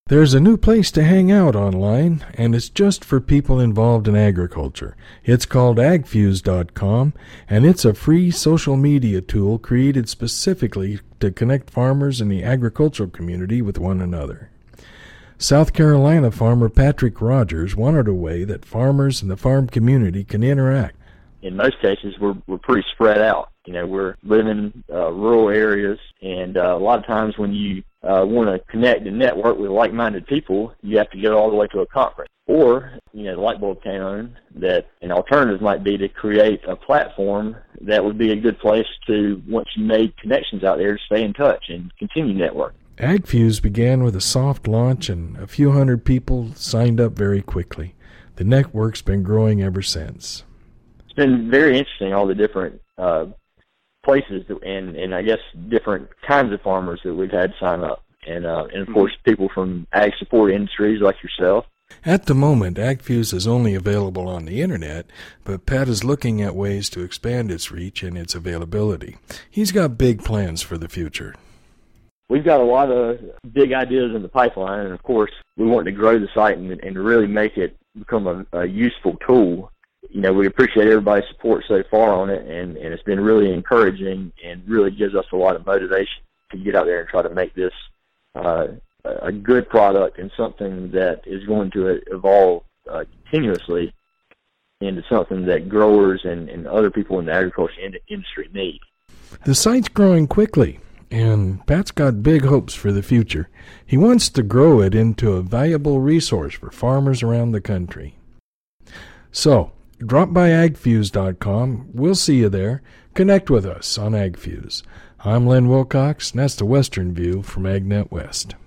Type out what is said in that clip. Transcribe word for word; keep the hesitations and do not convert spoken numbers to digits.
There's a new place to hang out online, and it's just for people involved in agriculture. It's called ag fuse dot com, and it's a free social media tool created specifically to connect farmers in the agricultural community with one another. South Carolina farmer Patrick Rogers wanted a way that farmers and the farm community can interact. In most cases, we're we're pretty spread out. You know, we're living in uh, rural areas, and uh, a lot of times when you uh, want to connect and network with like-minded people, you have to go all the way to a conference. Or, you know, the light bulb came on that an alternative might be to create a platform that would be a good place to, once you made connections out there, to stay in touch and continue network. AgFuse began with a soft launch, and a few hundred people signed up very quickly. The network's been growing ever since. It's been very interesting, all the different uh, places that, and, and I guess different kinds of farmers that we've had sign up. And, uh, and of course, people from ag support industries like yourself. At the moment, AgFuse is only available on the Internet, but Pat is looking at ways to expand its reach and its availability. He's got big plans for the future. We've got a lot of big ideas in the pipeline, and of course, we want to grow the site and, and really make it become a, a useful tool. You know, we appreciate everybody's support so far on it, and, and it's been really encouraging and really gives us a lot of motivation to get out there and try to make this uh, a good product and something that is going to evolve uh, continuously into something that growers and, and other people in the agriculture in- industry need. The site's growing quickly, and Pat's got big hopes for the future. He wants to grow it into a valuable resource for farmers around the country. So, drop by ag fuse dot com. We'll see you there. Connect with us on AgFuse. I'm Len Wilcox, and that's the Western View from AgNet West.